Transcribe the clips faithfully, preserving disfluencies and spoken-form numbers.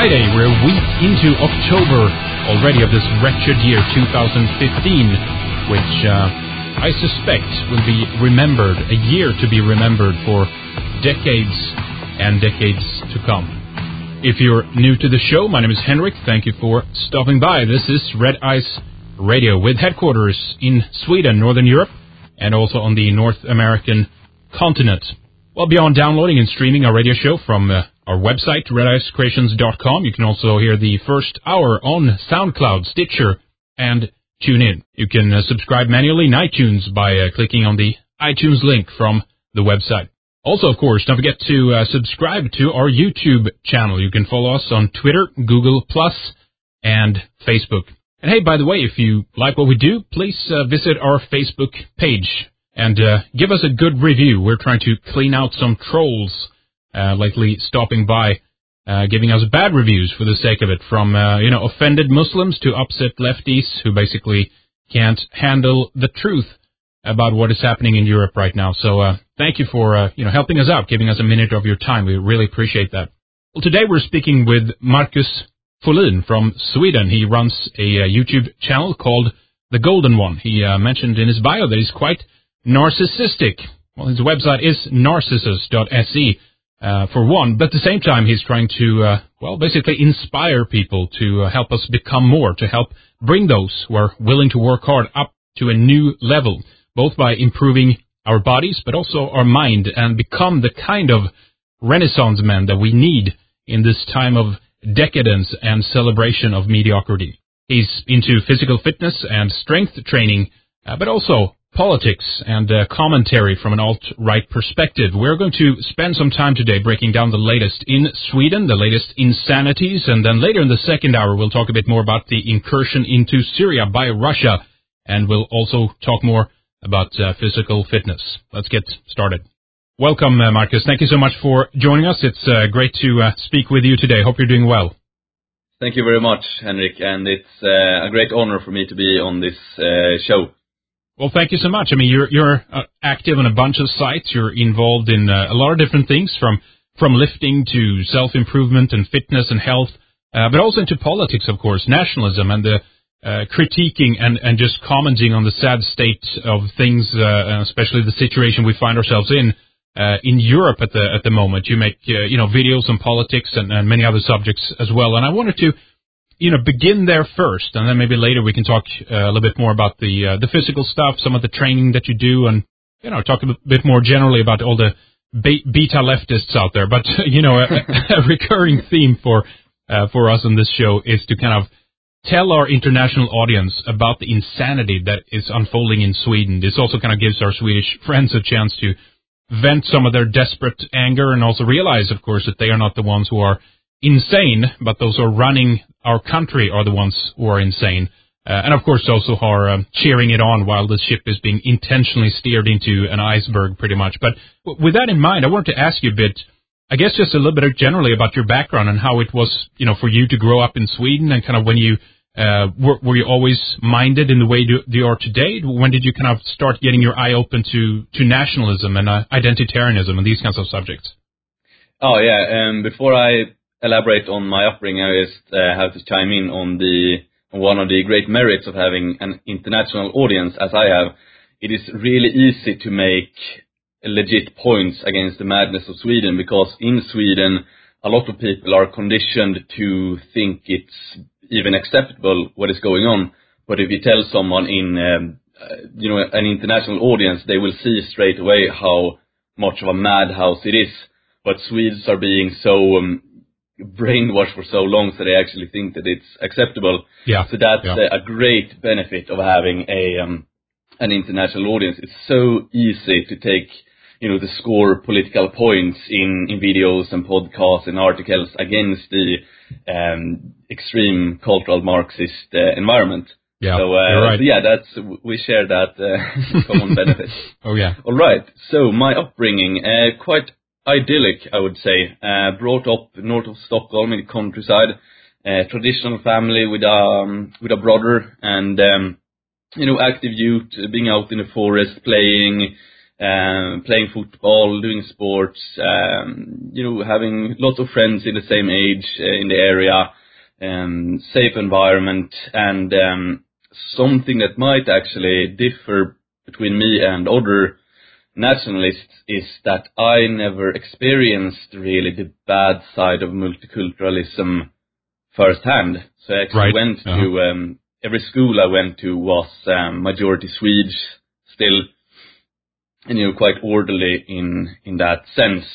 Friday. We're a week into October already of this wretched year two thousand fifteen, which uh, I suspect will be remembered, a year to be remembered for decades and decades to come. If you're new to the show, my name is Henrik. Thank you for stopping by. This is Red Ice Radio with headquarters in Sweden, Northern Europe, and also on the North American continent. Well, beyond downloading and streaming our radio show from uh, our website, red ice creations dot com, you can also hear the first hour on SoundCloud, Stitcher, and TuneIn. You can uh, subscribe manually in iTunes by uh, clicking on the iTunes link from the website. Also, of course, don't forget to uh, subscribe to our YouTube channel. You can follow us on Twitter, Google Plus, and Facebook. And hey, by the way, if you like what we do, please uh, visit our Facebook page and uh, give us a good review. We're trying to clean out some trolls uh, lately stopping by, uh, giving us bad reviews for the sake of it, from uh, you know offended Muslims to upset lefties who basically can't handle the truth about what is happening in Europe right now. So uh, thank you for uh, you know helping us out, giving us a minute of your time. We really appreciate that. Well, today we're speaking with Marcus Folin from Sweden. He runs a uh, YouTube channel called The Golden One. He uh, mentioned in his bio that he's quite narcissistic. Well, his website is narcissus dot s e uh, for one, but at the same time he's trying to, uh, well, basically inspire people to uh, help us become more, to help bring those who are willing to work hard up to a new level, both by improving our bodies, but also our mind, and become the kind of Renaissance men that we need in this time of decadence and celebration of mediocrity. He's into physical fitness and strength training, uh, but also politics and uh, commentary from an alt-right perspective. We're going to spend some time today breaking down the latest in Sweden, the latest insanities, and then later in the second hour we'll talk a bit more about the incursion into Syria by Russia, and we'll also talk more about uh, physical fitness. Let's get started. Welcome, uh, Marcus. Thank you so much for joining us. It's uh, great to uh, speak with you today. Hope you're doing well. Thank you very much, Henrik, and it's uh, a great honor for me to be on this uh, show. Well, thank you so much. I mean, you're you're uh, active on a bunch of sites. You're involved in uh, a lot of different things, from from lifting to self-improvement and fitness and health, uh, but also into politics, of course, nationalism and the uh, critiquing and, and just commenting on the sad state of things, uh, especially the situation we find ourselves in uh, in Europe at the at the moment. You make uh, you know videos on politics and, and many other subjects as well. And I wanted to you know, begin there first, and then maybe later we can talk uh, a little bit more about the uh, the physical stuff, some of the training that you do, and, you know, talk a bit more generally about all the be- beta leftists out there. But, you know, a, a recurring theme for uh, for us on this show is to kind of tell our international audience about the insanity that is unfolding in Sweden. This also kind of gives our Swedish friends a chance to vent some of their desperate anger, and also realize, of course, that they are not the ones who are insane, but those who are running our country are the ones who are insane. Uh, and of course also are um, cheering it on while the ship is being intentionally steered into an iceberg pretty much. But w- with that in mind, I wanted to ask you a bit, I guess just a little bit generally about your background and how it was, you know, for you to grow up in Sweden, and kind of when you, uh, were, were you always minded in the way you, you are today? When did you kind of start getting your eye open to, to nationalism and uh, identitarianism and these kinds of subjects? Oh yeah, um, before I elaborate on my upbringing, I just uh, have to chime in on the on one of the great merits of having an international audience, as I have. It is really easy to make legit points against the madness of Sweden, because in Sweden a lot of people are conditioned to think it's even acceptable what is going on. But if you tell someone in um, uh, you know an international audience, they will see straight away how much of a madhouse it is. But Swedes are being so um, brainwashed for so long, so they actually think that it's acceptable. Yeah. So that's yeah. a, a great benefit of having a um, an international audience. It's so easy to take, you know, to score political points in, in videos and podcasts and articles against the um, extreme cultural Marxist uh, environment. Yeah, so, uh, you're right. so yeah, that's we share that uh, common benefit. Oh yeah. All right. So my upbringing, uh, quite idyllic, I would say. Uh, brought up north of Stockholm in the countryside, uh, traditional family with um with a brother, and um, you know, active youth, being out in the forest, playing, um, playing football, doing sports, um, you know, having lots of friends in the same age uh, in the area, um, safe environment, and um, something that might actually differ between me and other nationalists is that I never experienced really the bad side of multiculturalism firsthand. So I actually right. went uh-huh. to, um, every school I went to was um, majority Swedes still, and you know, quite orderly in, in that sense.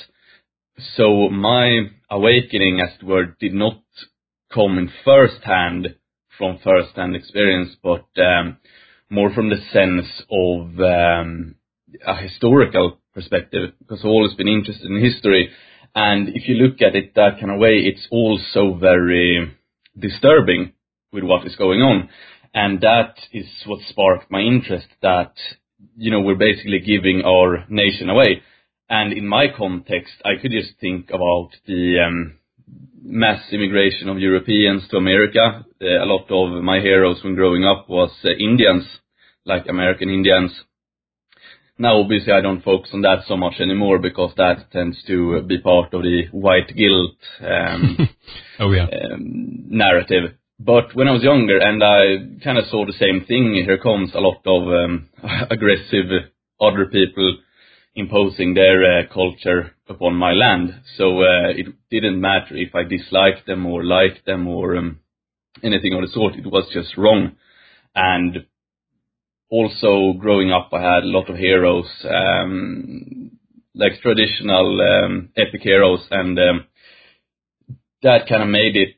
So my awakening, as it were, did not come in first hand from first hand experience, but um, more from the sense of um, a historical perspective, because I've always been interested in history. And if you look at it that kind of way, it's also very disturbing with what is going on. And that is what sparked my interest, that, you know, we're basically giving our nation away. And in my context, I could just think about the um, mass immigration of Europeans to America. Uh, a lot of my heroes when growing up was uh, Indians, like American Indians. Now, obviously, I don't focus on that so much anymore, because that tends to be part of the white guilt um, oh, yeah. um, narrative. But when I was younger, and I kind of saw the same thing, here comes a lot of um, aggressive other people imposing their uh, culture upon my land. So uh, it didn't matter if I disliked them or liked them or um, anything of the sort. It was just wrong. And also, growing up, I had a lot of heroes, um, like traditional um, epic heroes, and um, that kind of made it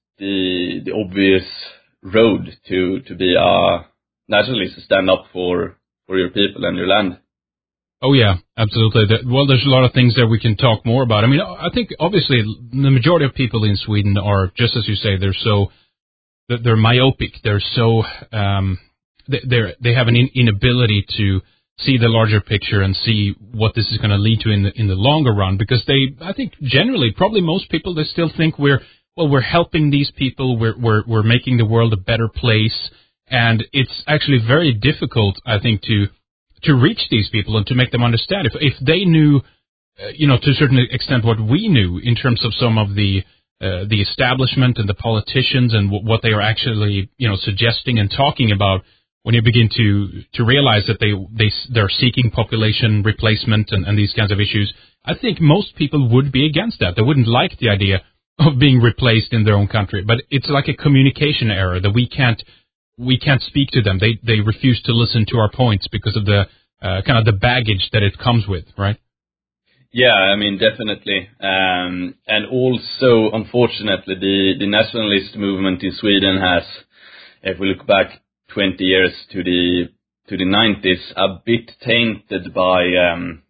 the the obvious road to, to be a nationalist, to stand up for, for your people and your land. Oh, yeah, absolutely. Well, there's a lot of things that we can talk more about. I mean, I think, obviously, the majority of people in Sweden are, just as you say, they're so, they're myopic. They're so... Um, They they have an in, inability to see the larger picture and see what this is going to lead to in the in the longer run, because they, I think, generally, probably most people, they still think we're well we're helping these people, we're we're we're making the world a better place, and it's actually very difficult, I think, to to reach these people and to make them understand. If if they knew, uh, you know, to a certain extent, what we knew in terms of some of the uh, the establishment and the politicians and w- what they are actually, you know, suggesting and talking about. When you begin to, to realize that they, they, they're seeking population replacement and, and these kinds of issues, I think most people would be against that. They wouldn't like the idea of being replaced in their own country. But it's like a communication error that we can't, we can't speak to them. They, they refuse to listen to our points because of the, uh, kind of the baggage that it comes with, right? Yeah, I mean, definitely. Um, and also, unfortunately, the, the nationalist movement in Sweden has, if we look back twenty years to the to the nineties, a bit tainted by um,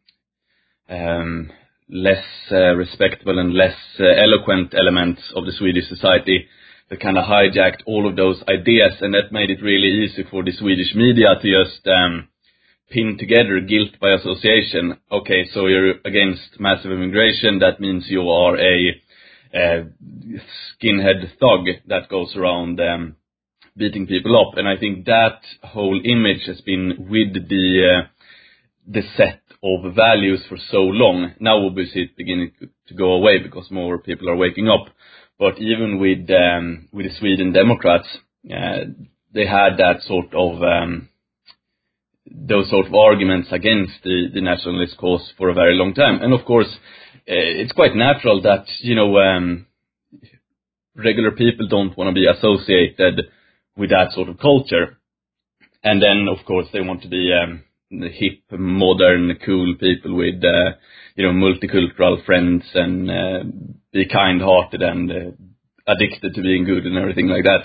um, less uh, respectable and less uh, eloquent elements of the Swedish society that kind of hijacked all of those ideas, and that made it really easy for the Swedish media to just um, pin together guilt by association. Okay, so you're against massive immigration, that means you are a, a skinhead thug that goes around um, beating people up. And I think that whole image has been with the uh, the set of values for so long. Now obviously it's beginning to go away because more people are waking up. But even with um, with the Sweden Democrats, uh, they had that sort of um, those sort of arguments against the, the nationalist cause for a very long time. And of course, uh, it's quite natural that, you know, um, regular people don't want to be associated with that sort of culture. And then, of course, they want to be um, the hip, modern, cool people with, uh, you know, multicultural friends and uh, be kind-hearted and uh, addicted to being good and everything like that.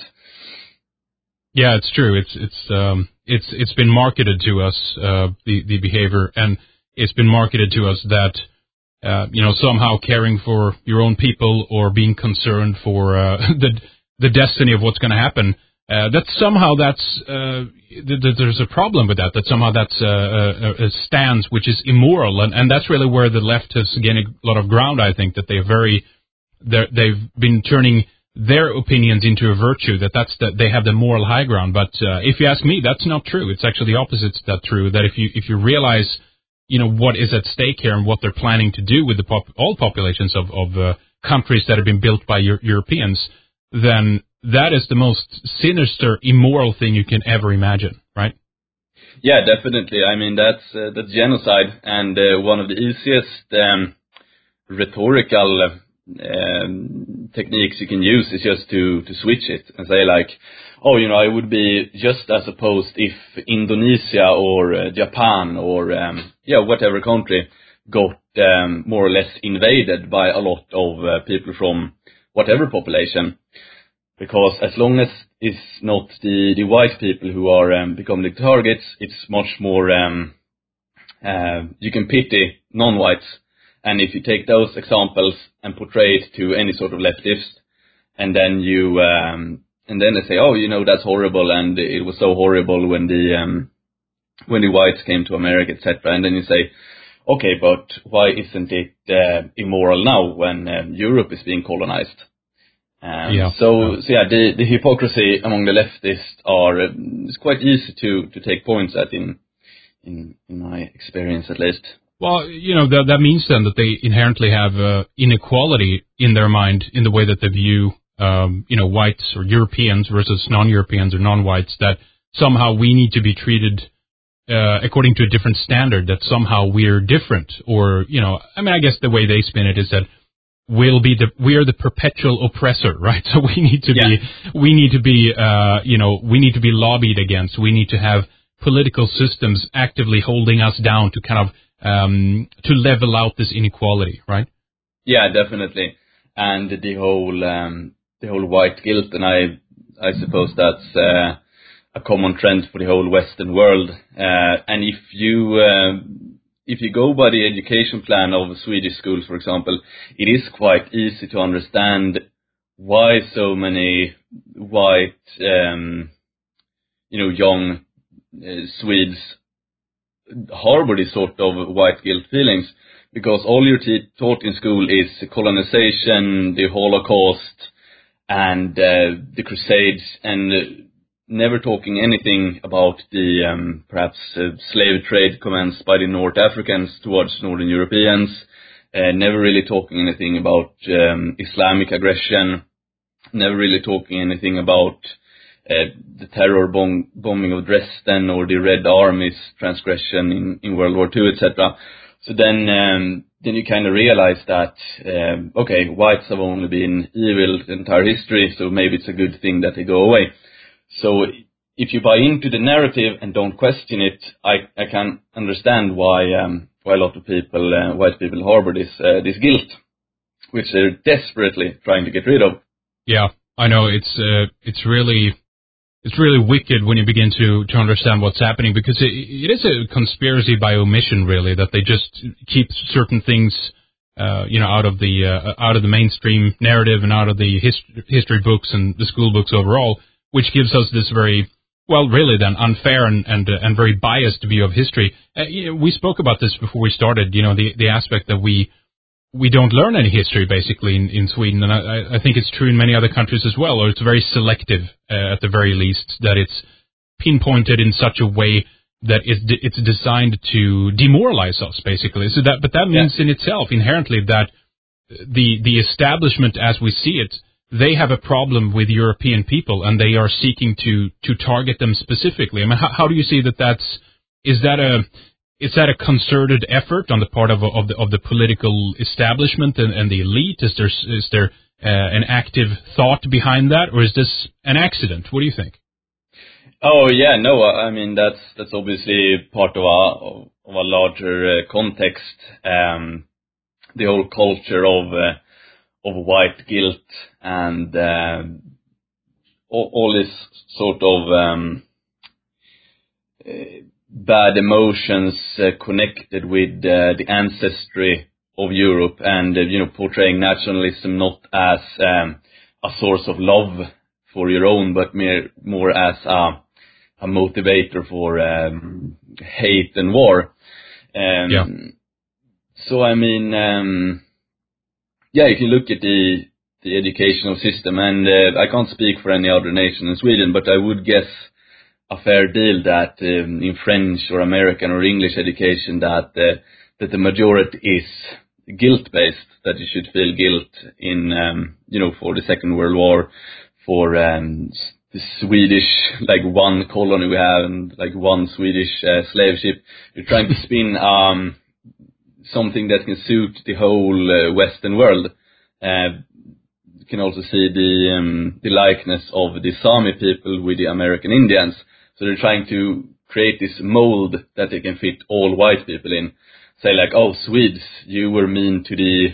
Yeah, it's true. It's it's um, it's it's been marketed to us, uh, the the behavior, and it's been marketed to us that uh, you know, somehow caring for your own people or being concerned for uh, the the destiny of what's going to happen. Uh, that somehow that's uh, th- th- there's a problem with that. That somehow that's uh, a, a stance which is immoral, and, and that's really where the left has gained a lot of ground. I think that they're very they're, they've been turning their opinions into a virtue. That that's that they have the moral high ground. But uh, if you ask me, that's not true. It's actually the opposite. That's true. That if you if you realize you know, what is at stake here and what they're planning to do with the pop- all populations of, of uh, countries that have been built by Euro- Europeans, then that is the most sinister, immoral thing you can ever imagine, right? Yeah, definitely. I mean, that's uh, that's genocide, and uh, one of the easiest um, rhetorical um, techniques you can use is just to to switch it and say like, oh, you know, I would be just as opposed if Indonesia or uh, Japan or um, yeah, whatever country got um, more or less invaded by a lot of uh, people from whatever population. Because as long as it's not the, the white people who are um, becoming the targets, it's much more, um, uh, you can pity non-whites. And if you take those examples and portray it to any sort of leftist, and then you, um, and then they say, oh, you know, that's horrible, and it was so horrible when the, um, when the whites came to America, et cetera. And then you say, okay, but why isn't it uh, immoral now when um, Europe is being colonized? Um, yeah. So, yeah. so yeah, the, the hypocrisy among the leftists are, uh, it's quite easy to, to take points at in, in, in my experience at least. Well, you know, that, that means then that they inherently have uh, inequality in their mind in the way that they view, um, you know, whites or Europeans versus non-Europeans or non-whites, that somehow we need to be treated uh, according to a different standard, that somehow we're different. Or, you know, I mean, I guess the way they spin it is that we'll be the, we are the perpetual oppressor, right? So we need to Yeah. be, we need to be, uh, you know, we need to be lobbied against. We need to have political systems actively holding us down to kind of, um, to level out this inequality, right? Yeah, definitely. And the whole, um, the whole white guilt, and I, I suppose that's, uh, a common trend for the whole Western world. Uh, and if you, uh, if you go by the education plan of Swedish schools, for example, it is quite easy to understand why so many white, um, you know, young uh, Swedes harbor this sort of white guilt feelings, because all you're t- taught in school is colonization, the Holocaust, and uh, the Crusades, and uh, never talking anything about the um, perhaps uh, slave trade commenced by the North Africans towards Northern Europeans, uh, never really talking anything about um, Islamic aggression, never really talking anything about uh, the terror bomb- bombing of Dresden or the Red Army's transgression in, in World War Two, et cetera. So then, um, then you kind of realize that, um, okay, whites have only been evil the entire history, so maybe it's a good thing that they go away. So if you buy into the narrative and don't question it, I, I can understand why, um, why a lot of people, uh, white people harbor this, uh, this guilt, which they're desperately trying to get rid of. Yeah, I know. It's, uh, it's really, it's really wicked when you begin to, to understand what's happening, because it, it is a conspiracy by omission, really, that they just keep certain things, uh, you know, out of the, uh, out of the mainstream narrative and out of the hist- history books and the school books overall, which gives us this very, well, really then unfair and, and, uh, and very biased view of history. Uh, you know, we spoke about this before we started, you know, the, the aspect that we, we don't learn any history basically in, in Sweden, and I, I think it's true in many other countries as well, or it's very selective uh, at the very least, that it's pinpointed in such a way that it's, it's designed to demoralize us basically. So that, but that means yeah. in itself inherently that the the establishment as we see it, they have a problem with European people, and they are seeking to to target them specifically. I mean, how, how do you see that? That's is that a Is that a concerted effort on the part of of the of the political establishment and, and the elite? Is there is there uh, an active thought behind that, or is this an accident? What do you think? Oh yeah, no, I mean that's that's obviously part of a of a larger uh, context. Um, the whole culture of uh, of white guilt and uh, all, all this sort of um, uh, bad emotions uh, connected with uh, the ancestry of Europe, and uh, you know, portraying nationalism not as um, a source of love for your own, but mere, more as a, a motivator for um, hate and war. Um, yeah. So I mean, um, yeah, if you look at the the educational system, and uh, I can't speak for any other nation in Sweden, but I would guess a fair deal that um, in French or American or English education that uh, that the majority is guilt-based, that you should feel guilt in, um, you know, for the Second World War, for um, the Swedish, like one colony we have and like one Swedish uh, slave ship. You're trying to spin um, something that can suit the whole uh, Western world. Uh, you can also see the um, the likeness of the Sami people with the American Indians. So they're trying to create this mold that they can fit all white people in. Say like, oh, Swedes, you were mean to the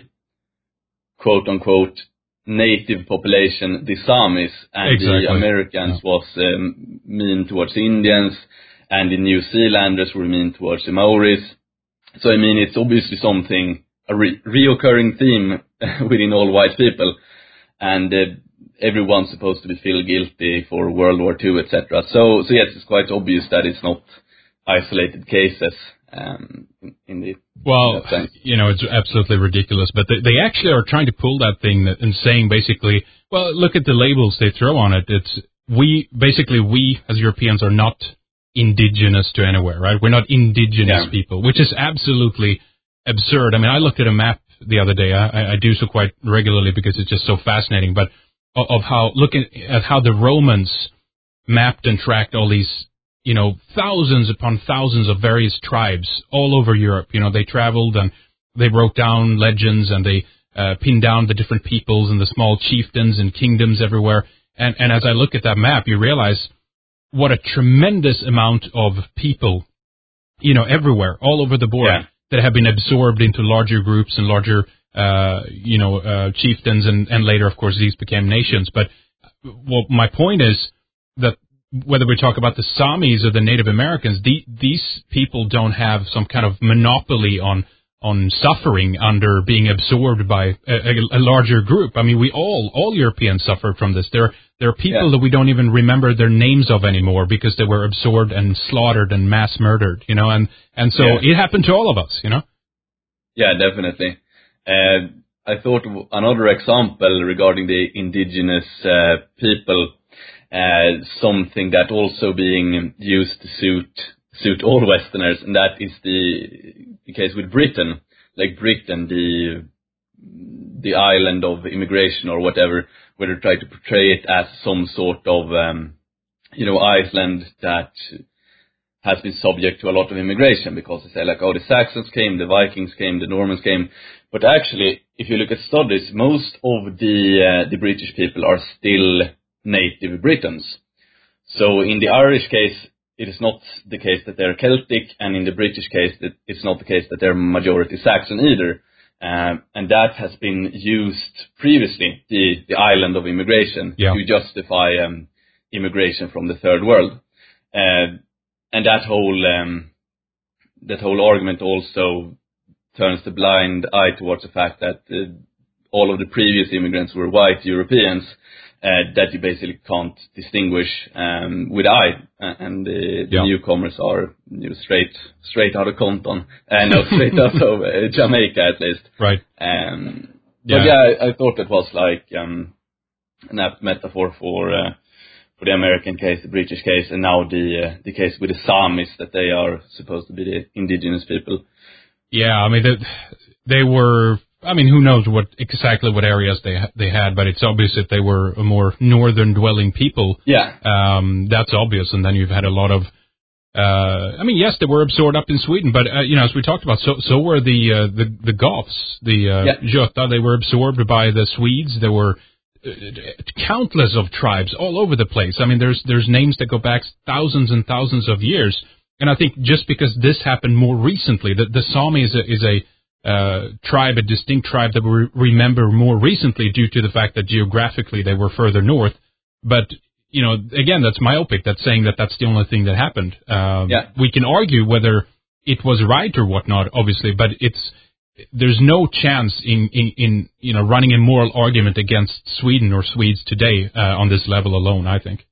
quote-unquote native population, the Samis, and exactly. the Americans yeah. was um, mean towards the Indians, and the New Zealanders were mean towards the Maoris. So, I mean, it's obviously something, a re- reoccurring theme within all white people, and uh, everyone's supposed to be feel guilty for World War Two, et cetera. So, so yes, it's quite obvious that it's not isolated cases. Um, in the, well, in you know, it's absolutely ridiculous, but they, they actually are trying to pull that thing that, and saying basically, well, look at the labels they throw on it. It's we basically we as Europeans are not indigenous to anywhere, right? We're not indigenous yeah. people, which is absolutely absurd. I mean, I looked at a map the other day. I, I do so quite regularly because it's just so fascinating. But of, of how looking at how the Romans mapped and tracked all these, you know, thousands upon thousands of various tribes all over Europe. You know, they traveled and they wrote down legends and they uh, pinned down the different peoples and the small chieftains and kingdoms everywhere. And, and as I look at that map, you realize what a tremendous amount of people, you know, everywhere, all over the board, yeah. that have been absorbed into larger groups and larger, uh, you know, uh, chieftains. And, and later, of course, these became nations. But well, my point is that whether we talk about the Samis or the Native Americans, the, these people don't have some kind of monopoly on on suffering under being absorbed by a, a, a larger group. I mean, we all, all Europeans suffered from this. There, there are people yeah. that we don't even remember their names of anymore because they were absorbed and slaughtered and mass murdered, you know, and, and so yeah. it happened to all of us, you know? Yeah, definitely. Uh, I thought another example regarding the indigenous uh, people, Uh, something that also being used to suit suit all Westerners, and that is the, the case with Britain. Like Britain, the the island of immigration or whatever, where they try to portray it as some sort of um, you know, Iceland that has been subject to a lot of immigration, because they say like, oh, the Saxons came, the Vikings came, the Normans came, but actually, if you look at studies, most of the uh, the British people are still native Britons. So in the Irish case, it is not the case that they're Celtic, and in the British case, it's not the case that they're majority Saxon either. Um, and that has been used previously, the, the island of immigration, yeah. to justify um, immigration from the third world. Uh, and that whole um, that whole argument also turns the blind eye towards the fact that uh, all of the previous immigrants were white Europeans, uh, that you basically can't distinguish um, with eye, uh, and the, the yeah. newcomers are, you know, straight straight out of Compton, and uh, no, straight out of uh, Jamaica at least. Right. Um, yeah. But yeah, I, I thought that was like um, an apt metaphor for uh, for the American case, the British case, and now the uh, the case with the Samis, that they are supposed to be the indigenous people. Yeah, I mean, they, they were. I mean, who knows what exactly what areas they they had, but it's obvious that they were a more northern dwelling people. Yeah, um, that's obvious. And then you've had a lot of. Uh, I mean, yes, they were absorbed up in Sweden, but uh, you know, as we talked about, so so were the uh, the the Goths, the uh, yeah. Göta. They were absorbed by the Swedes. There were uh, countless of tribes all over the place. I mean, there's there's names that go back thousands and thousands of years. And I think just because this happened more recently, that the Sami is a is a Uh, tribe, a distinct tribe that we remember more recently due to the fact that geographically they were further north. But, you know, again, that's myopic. That's saying that that's the only thing that happened. Um, yeah. We can argue whether it was right or whatnot, obviously, but it's there's no chance in, in, in you know, running a moral argument against Sweden or Swedes today uh, on this level alone, I think.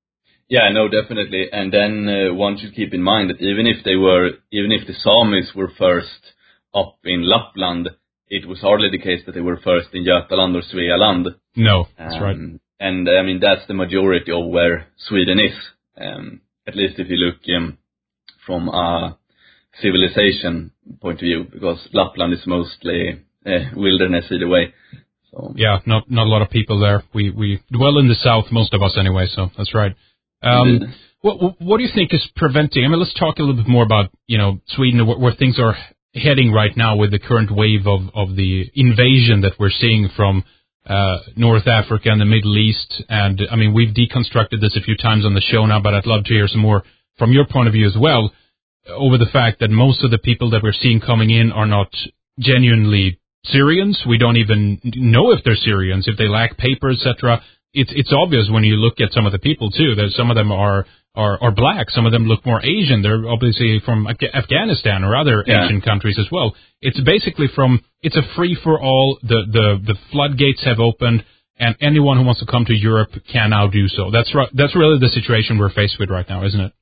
Yeah, no, definitely. And then uh, one should keep in mind that even if they were, even if the Samis were first up in Lapland, it was hardly the case that they were first in Götaland or Svealand. No, that's um, right. And I mean, that's the majority of where Sweden is. Um, at least if you look um, from a civilization point of view, because Lapland is mostly uh, wilderness either way. So yeah, not not a lot of people there. We we dwell in the south, most of us anyway. So that's right. Um, what what do you think is preventing? I mean, let's talk a little bit more about you know Sweden, where, where things are heading right now with the current wave of of the invasion that we're seeing from uh, North Africa and the Middle East. And I mean, we've deconstructed this a few times on the show now, but I'd love to hear some more from your point of view as well, over the fact that most of the people that we're seeing coming in are not genuinely Syrians. We don't even know if they're Syrians, if they lack paper, et cetera. It's it's obvious when you look at some of the people too that some of them are are, are black. Some of them look more Asian. They're obviously from Afghanistan or other yeah. Asian countries as well. It's basically from it's a free for all. The the the floodgates have opened, and anyone who wants to come to Europe can now do so. That's right. That's really the situation we're faced with right now, isn't it?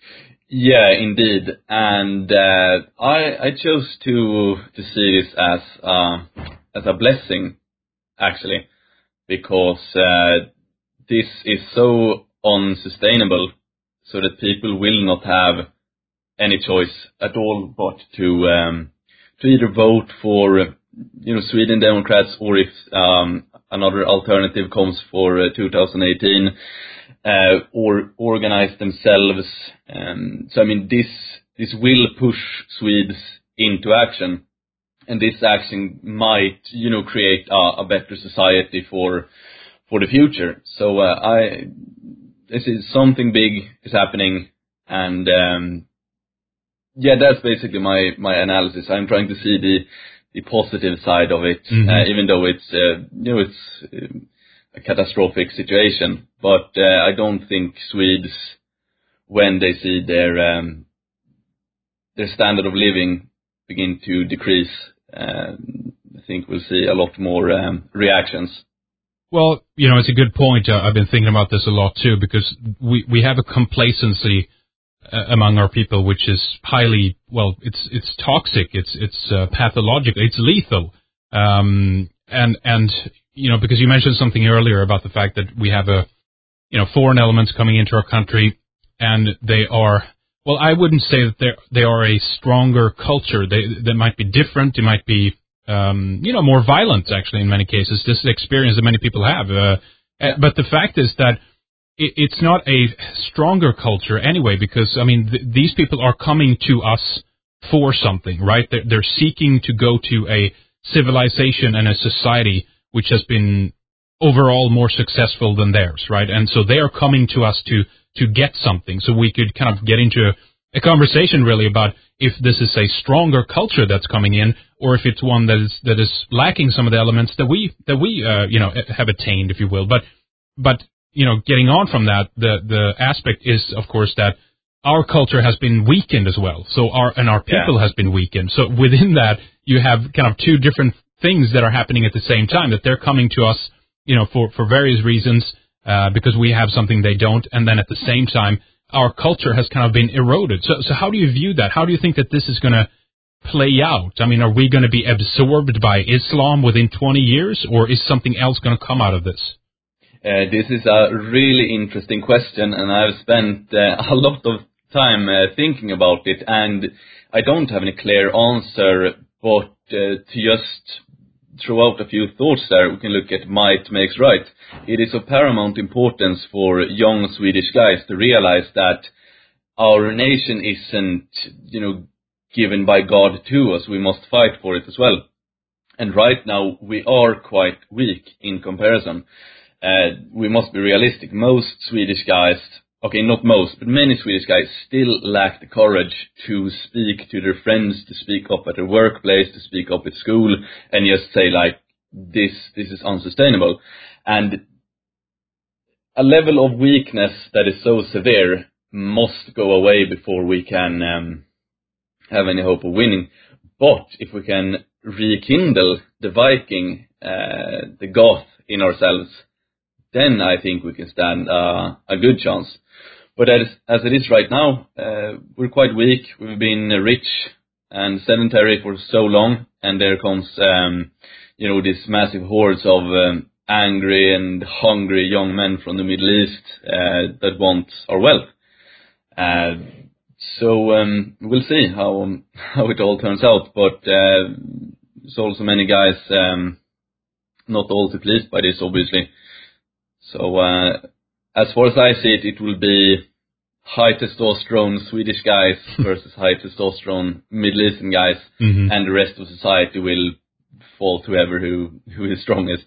Yeah, indeed. And uh, I I chose to to see this as uh, as a blessing, actually, because uh, this is so unsustainable, so that people will not have any choice at all but to um, to either vote for you know Sweden Democrats, or if um, another alternative comes for uh, two thousand eighteen. Uh, or organize themselves. Um, so I mean, this this will push Swedes into action, and this action might, you know, create a, a better society for for the future. So uh, I this is something big is happening, and um, yeah, that's basically my my analysis. I'm trying to see the the positive side of it, mm-hmm. uh, even though it's uh, you know it's. Uh, a catastrophic situation, but uh, I don't think Swedes, when they see their um, their standard of living begin to decrease, uh, I think we'll see a lot more um, reactions. Well, you know, it's a good point. Uh, I've been thinking about this a lot too, because we we have a complacency uh, among our people, which is highly well, it's it's toxic, it's it's uh, pathological, it's lethal, um, and and. You know, because you mentioned something earlier about the fact that we have a, you know, foreign elements coming into our country, and they are, well, I wouldn't say that they they are a stronger culture. They they might be different. They might be, um, you know, more violent actually in many cases. This is an experience that many people have. Uh, yeah. But the fact is that it, it's not a stronger culture anyway, because I mean th- these people are coming to us for something, right? They're, they're seeking to go to a civilization and a society which has been overall more successful than theirs, right? And so they are coming to us to to get something. So we could kind of get into a, a conversation really about if this is a stronger culture that's coming in, or if it's one that is that is lacking some of the elements that we that we uh, you know have attained, if you will. But but you know, getting on from that, the the aspect is of course that our culture has been weakened as well. So our and our people yeah. has been weakened. So within that, you have kind of two different things that are happening at the same time, that they're coming to us, you know, for, for various reasons, uh, because we have something they don't, and then at the same time, our culture has kind of been eroded. So, so how do you view that? How do you think that this is going to play out? I mean, are we going to be absorbed by Islam within twenty years, or is something else going to come out of this? Uh, this is a really interesting question, and I've spent uh, a lot of time uh, thinking about it, and I don't have any clear answer, but uh, to just throw out a few thoughts there, we can look at might makes right. It is of paramount importance for young Swedish guys to realize that our nation isn't, you know, given by God to us. We must fight for it as well. And right now, we are quite weak in comparison. Uh, we must be realistic. Most Swedish guys, okay, not most, but many Swedish guys still lack the courage to speak to their friends, to speak up at their workplace, to speak up at school, and just say like, this, this is unsustainable. And a level of weakness that is so severe must go away before we can um, have any hope of winning. But if we can rekindle the Viking, uh, the Goth in ourselves, then I think we can stand uh, a good chance. But as, as it is right now, uh, we're quite weak. We've been rich and sedentary for so long, and there comes, um, you know, these massive hordes of um, angry and hungry young men from the Middle East uh, that want our wealth. Uh, so um, we'll see how um, how it all turns out. But uh, there's also many guys um, not all too pleased by this, obviously. So uh, as far as I see it, it will be high testosterone Swedish guys versus high testosterone Middle Eastern guys, mm-hmm. and the rest of society will fall to whoever who who is strongest.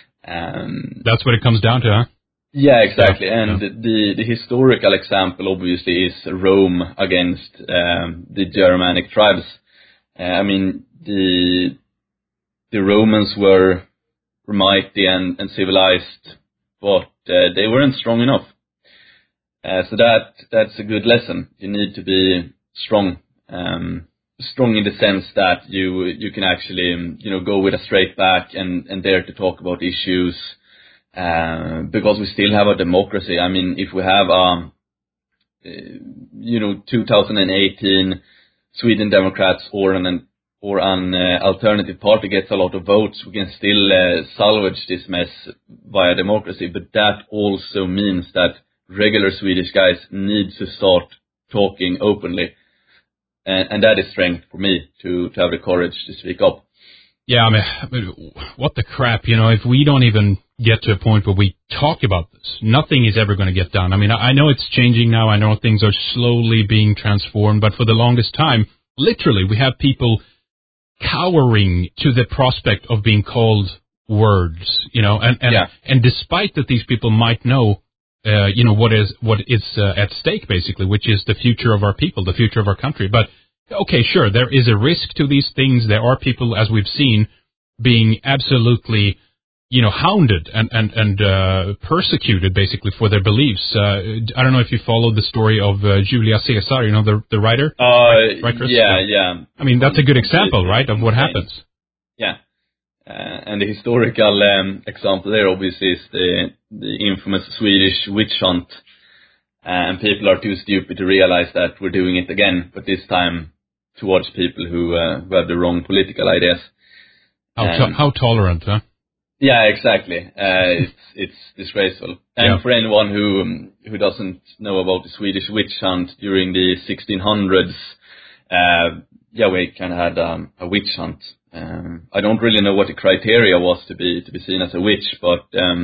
Um, That's what it comes down to, huh? Yeah, exactly. Yeah, and yeah. the the historical example, obviously, is Rome against um, the Germanic tribes. Uh, I mean, the the Romans were mighty and, and civilized, but uh, they weren't strong enough. Uh, so that that's a good lesson. You need to be strong, um, strong in the sense that you you can actually you know go with a straight back and, and dare to talk about issues, uh, because we still have a democracy. I mean, if we have um, uh, you know two thousand eighteen Sweden Democrats or an or an uh, alternative party gets a lot of votes, we can still uh, salvage this mess via democracy. But that also means that regular Swedish guys need to start talking openly. And, and that is strength for me, to, to have the courage to speak up. Yeah, I mean, what the crap, you know, if we don't even get to a point where we talk about this, nothing is ever going to get done. I mean, I know it's changing now. I know things are slowly being transformed, but for the longest time, literally, we have people cowering to the prospect of being called words, you know, and, and, yeah. and despite that these people might know Uh, you know, what is what is uh, at stake, basically, which is the future of our people, the future of our country. But, okay, sure, there is a risk to these things. There are people, as we've seen, being absolutely, you know, hounded and, and, and uh, persecuted, basically, for their beliefs. Uh, I don't know if you followed the story of uh, Julia Caesar, you know, the the writer? Uh, right, Chris? yeah, yeah. I mean, that's a good example, right, of what happens. Yeah. Uh, and the historical um, example there, obviously, is the, the infamous Swedish witch hunt. Uh, and people are too stupid to realize that we're doing it again, but this time towards people who, uh, who have the wrong political ideas. How, to- um, how tolerant, huh? Yeah, exactly. Uh, it's it's disgraceful. And yeah. for anyone who um, who doesn't know about the Swedish witch hunt during the sixteen hundreds, uh, yeah, we kind of had um, a witch hunt. Um, I don't really know what the criteria was to be to be seen as a witch, but um,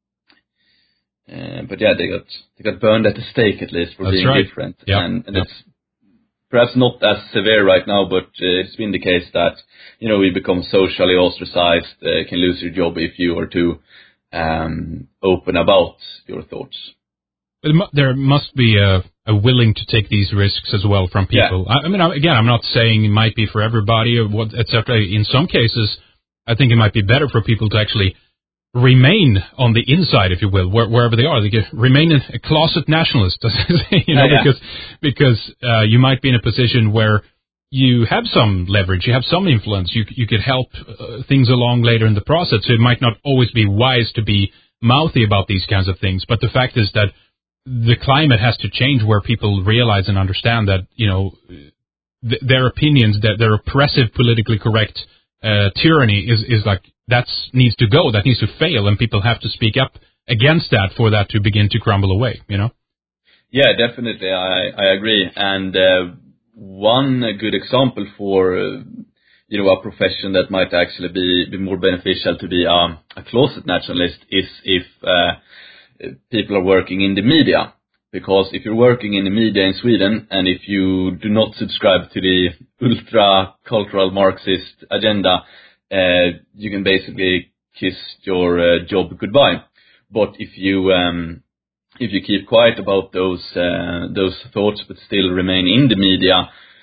uh, but yeah, they got they got burned at the stake, at least, for That's being right. different. Yep. And, and yep. it's perhaps not as severe right now, but uh, it's been the case that you know we become socially ostracized, uh, can lose your job if you are too um, open about your thoughts. There must be a, a willing to take these risks as well from people. Yeah. I, I mean, again, I'm not saying it might be for everybody or what, et cetera. In some cases, I think it might be better for people to actually remain on the inside, if you will, where, wherever they are. They can remain a closet nationalist, you know, yeah, yeah. because because uh, you might be in a position where you have some leverage, you have some influence, you you could help uh, things along later in the process. So it might not always be wise to be mouthy about these kinds of things. But the fact is that the climate has to change where people realize and understand that, you know, th- their opinions, that their oppressive, politically correct uh, tyranny is, is like, that needs to go, that needs to fail, and people have to speak up against that for that to begin to crumble away, you know? Yeah, definitely, I, I agree. And uh, one good example for, uh, you know, a profession that might actually be, be more beneficial to be um, a closet nationalist is if uh, people are working in the media. Because if you're working in the media in Sweden, and if you do not subscribe to the ultra-cultural Marxist agenda, uh, you can basically kiss your uh, job goodbye. But if you um, if you keep quiet about those uh, those thoughts, but still remain in the media,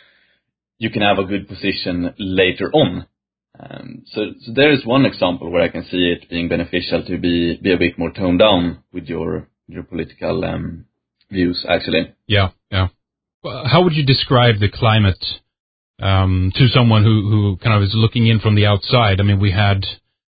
you can have a good position later on. Um, so, so there is one example where I can see it being beneficial to be be a bit more toned down with your your political um, views, actually. Yeah, yeah. Well, how would you describe the climate um, to someone who, who kind of is looking in from the outside? I mean, we had,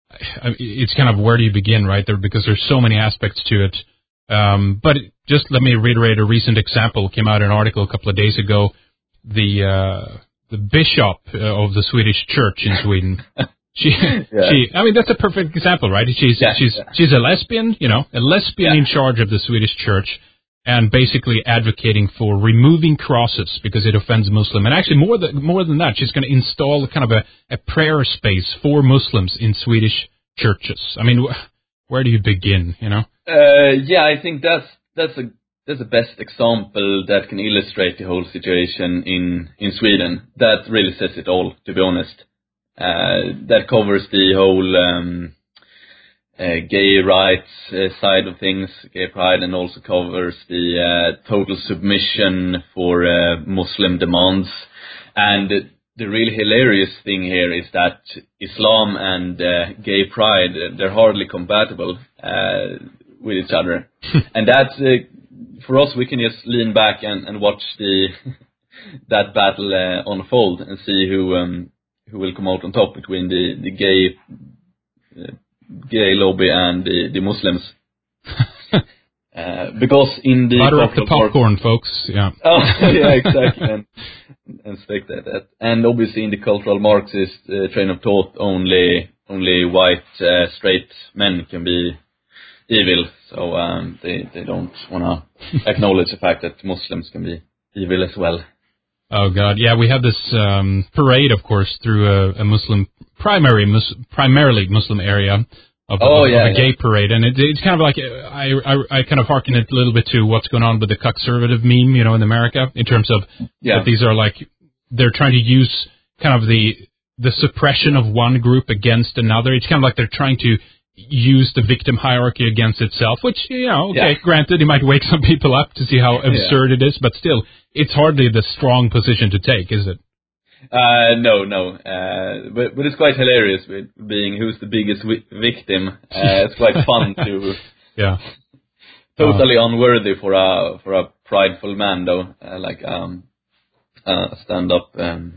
it's kind of where do you begin, right? There, because there's so many aspects to it. Um, but just let me reiterate a recent example. Came out an article a couple of days ago. The uh, the bishop of the Swedish church in Sweden. She, yeah. she. I mean, that's a perfect example, right? She's, yeah, she's, yeah. she's a lesbian, you know, a lesbian yeah. in charge of the Swedish church. and basically advocating for removing crosses because it offends Muslim. And actually, more than more than that, she's going to install kind of a, a prayer space for Muslims in Swedish churches. I mean, wh- where do you begin? You know? Uh, yeah, I think that's that's a that's the best example that can illustrate the whole situation in in Sweden. That really says it all, to be honest. Uh, that covers the whole um, uh, gay rights uh, side of things, gay pride, and also covers the uh, total submission for uh, Muslim demands. And the really hilarious thing here is that Islam and uh, gay pride, they're hardly compatible uh, with each other. And that's, uh, for us, we can just lean back and, and watch the that battle uh, unfold and see who um, who will come out on top between the, the gay uh, gay lobby and the, the Muslims. uh, because in the... Butter up the popcorn, part, folks. Yeah. Oh, yeah, exactly. and, and stick that, that. And obviously in the cultural Marxist uh, train of thought, only only white, uh, straight men can be evil. So um, they, they don't want to acknowledge the fact that Muslims can be evil as well. Oh God, yeah, we had this um, parade, of course, through a, a Muslim primary, mus, primarily Muslim area of, oh, of, yeah, of a gay yeah. parade, and it, it's kind of like I, I I kind of hearken it a little bit to what's going on with the conservative meme, you know, in America, in terms of yeah. that these are like they're trying to use kind of the the suppression of one group against another. It's kind of like they're trying to use the victim hierarchy against itself, which, you know, okay, yeah. granted, it might wake some people up to see how absurd yeah. it is, but still, it's hardly the strong position to take, is it? Uh, no, no. Uh, but, but it's quite hilarious with being who's the biggest wi- victim. Uh, it's quite fun to... yeah. Totally uh, unworthy for a, for a prideful man, though. Uh, like, um, a stand-up, um,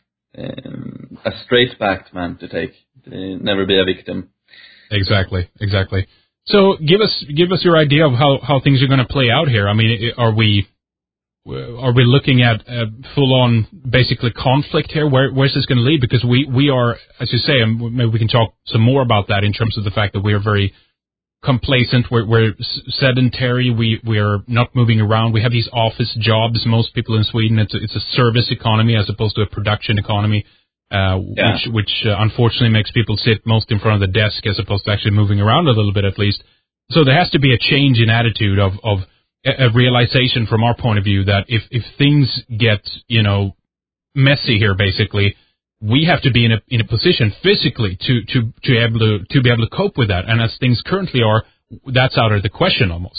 um, a straight-backed man to take. To never be a victim. Exactly, exactly. So give us give us your idea of how, how things are going to play out here. I mean, are we are we looking at a full-on basically conflict here? Where where's this going to lead? Because we, we are, as you say, and maybe we can talk some more about that in terms of the fact that we are very complacent. We're, we're sedentary. We we are not moving around. We have these office jobs. Most people in Sweden, it's a, it's a service economy as opposed to a production economy. Uh, yeah. which, which uh, unfortunately makes people sit most in front of the desk as opposed to actually moving around a little bit at least. So there has to be a change in attitude of, of a, a realization from our point of view that if, if things get, you know, messy here basically, we have to be in a, in a position physically to, to, to, able to, to be able to cope with that. And as things currently are, that's out of the question almost.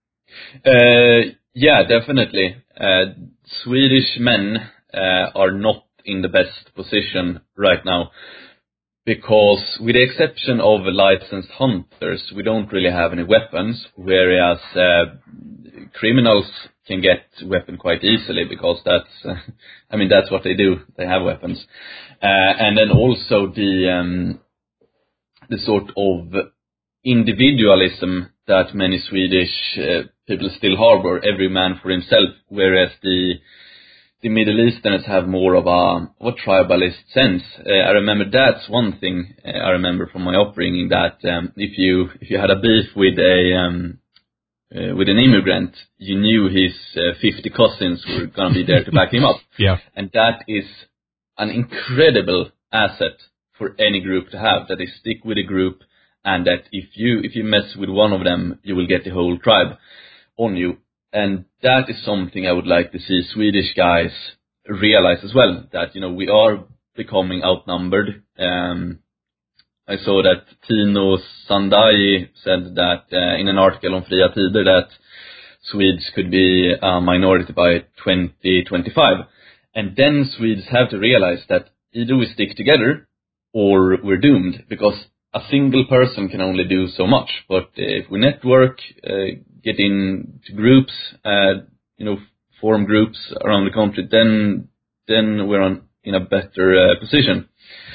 Uh, yeah, definitely. Uh, Swedish men uh, are not in the best position right now, because with the exception of licensed hunters, we don't really have any weapons, whereas uh, criminals can get weapon quite easily because that's, uh, I mean, that's what they do. They have weapons. Uh, and then also the, um, the sort of individualism that many Swedish uh, people still harbor, every man for himself, whereas the The Middle Easterners have more of a, of a tribalist sense. Uh, I remember that's one thing uh, I remember from my upbringing, that um, if you if you had a beef with a um, uh, with an immigrant, you knew his uh, fifty cousins were going to be there to back him up. Yeah, and that is an incredible asset for any group to have. That they stick with a group, and that if you if you mess with one of them, you will get the whole tribe on you. And that is something I would like to see Swedish guys realize as well, that, you know, we are becoming outnumbered. Um, I saw that Tino Sandai said that uh, in an article on Fria Tider that Swedes could be a minority by twenty twenty-five. And then Swedes have to realize that either we stick together or we're doomed, because a single person can only do so much. But if we network, uh, get into groups, uh, you know, form groups around the country, then then we're on, in a better uh, position.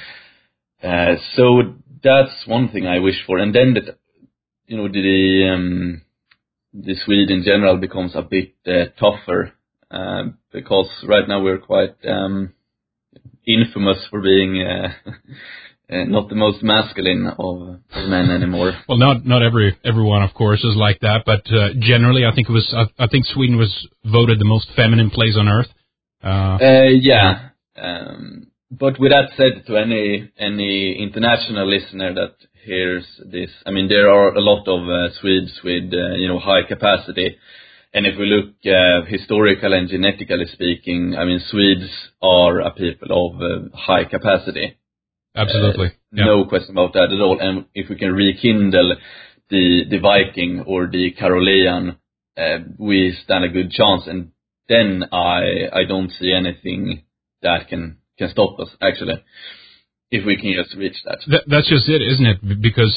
Uh, so that's one thing I wish for. And then that, you know, the um, the Swede in general becomes a bit uh, tougher, uh, because right now we're quite um, infamous for being uh, uh, not the most masculine of, of men anymore. Well, not not every everyone, of course, is like that, but uh, generally, I think it was. I, I think Sweden was voted the most feminine place on earth. Uh, uh, yeah. Um, but with that said, to any any international listener that hears this, I mean, there are a lot of uh, Swedes with uh, you know high capacity. And if we look uh, historically and genetically speaking, I mean, Swedes are a people of uh, high capacity. Absolutely. Uh, yeah. No question about that at all. And if we can rekindle the the Viking or the Carolean, uh, we stand a good chance. And then I I don't see anything that can, can stop us, actually, if we can just reach that. that that's just it, isn't it? Because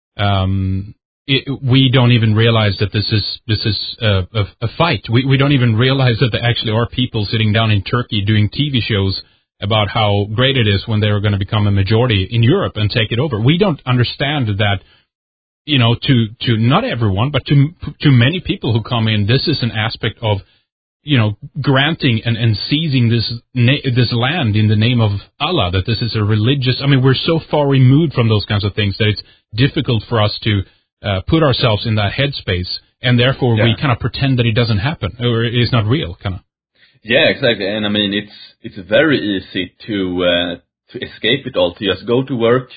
um, it, we don't even realize that this is this is a, a, a fight. We we don't even realize that there actually are people sitting down in Turkey doing T V shows about how great it is when they are going to become a majority in Europe and take it over. We don't understand that, you know, to, to not everyone, but to to many people who come in, this is an aspect of, you know, granting and, and seizing this na- this land in the name of Allah, that this is a religious, I mean, we're so far removed from those kinds of things that it's difficult for us to uh, put ourselves in that headspace, and therefore yeah. we kind of pretend that it doesn't happen, or it's not real, kind of. Yeah, exactly. And I mean, it's it's very easy to uh, to escape it all, to just go to work,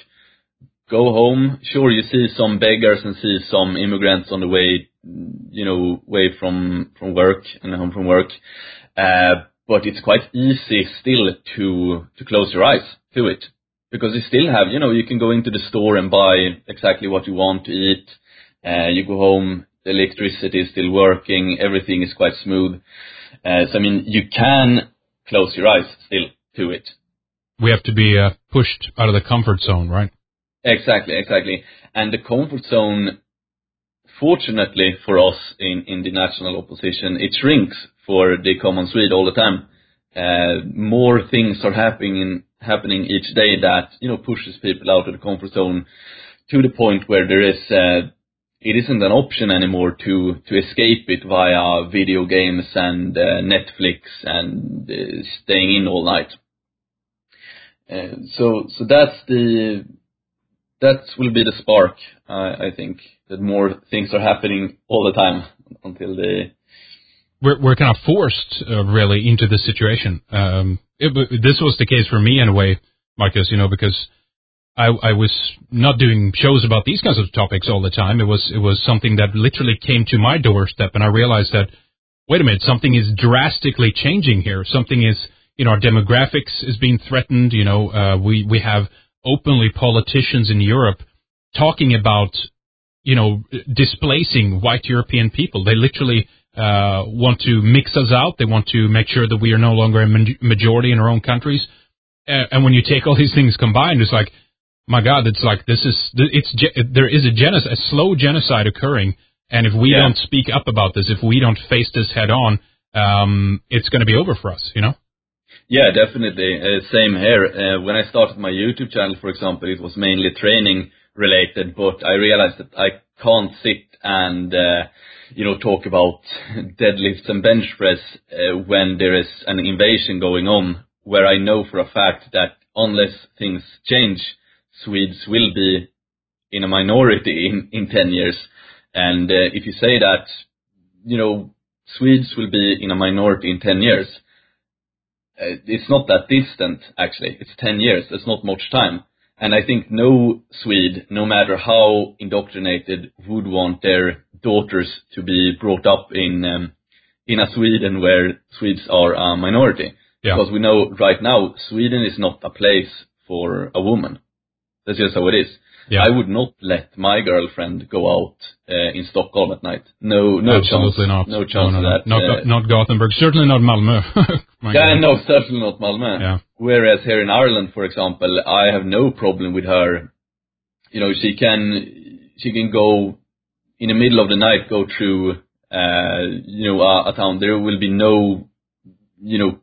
go home. Sure, you see some beggars and see some immigrants on the way, you know, way from from work and home from work. Uh, but it's quite easy still to to close your eyes to it, because you still have, you know, you can go into the store and buy exactly what you want to eat. Uh, you go home, the electricity is still working, everything is quite smooth. Uh, so, I mean, you can close your eyes still to it. We have to be uh, pushed out of the comfort zone, right? Exactly, exactly. And the comfort zone, fortunately for us in, in the national opposition, it shrinks for the common Swede all the time. Uh, more things are happening happening each day that, you know, pushes people out of the comfort zone to the point where there is... Uh, It isn't an option anymore to, to escape it via video games and uh, Netflix and uh, staying in all night. Uh, so, so that's the, that will be the spark, uh, I think, that more things are happening all the time until they... We're, we're kind of forced, uh, really, into this situation. Um, it, this was the case for me in a way, Marcus, you know, because I, I was not doing shows about these kinds of topics all the time. It was it was something that literally came to my doorstep, and I realized that, wait a minute, something is drastically changing here. Something is, you know, our demographics is being threatened. You know, uh, we we have openly politicians in Europe talking about, you know, displacing white European people. They literally uh, want to mix us out. They want to make sure that we are no longer a majority in our own countries. Uh, and when you take all these things combined, it's like, my God, it's like this is it's there is a genocide, a slow genocide occurring, and if we yeah. don't speak up about this, if we don't face this head on, um, it's going to be over for us, you know? Yeah, definitely. Uh, same here. Uh, when I started my YouTube channel, for example, it was mainly training related, but I realized that I can't sit and uh, you know talk about deadlifts and bench press uh, when there is an invasion going on, where I know for a fact that unless things change, Swedes will be in a minority in, in ten years. And uh, if you say that, you know, Swedes will be in a minority in ten years, uh, it's not that distant, actually. It's ten years. That's not much time. And I think no Swede, no matter how indoctrinated, would want their daughters to be brought up in um, in a Sweden where Swedes are a minority. Yeah. Because we know right now Sweden is not a place for a woman. That's just how it is. Yeah. I would not let my girlfriend go out uh, in Stockholm at night. No, no Absolutely chance. Not. No chance no, no, of that. Not, uh, not Gothenburg. Certainly not Malmö. yeah, God. No, certainly not Malmö. Yeah. Whereas here in Ireland, for example, I have no problem with her. You know, she can she can go in the middle of the night, go through uh, you know a, a town. There will be no you know.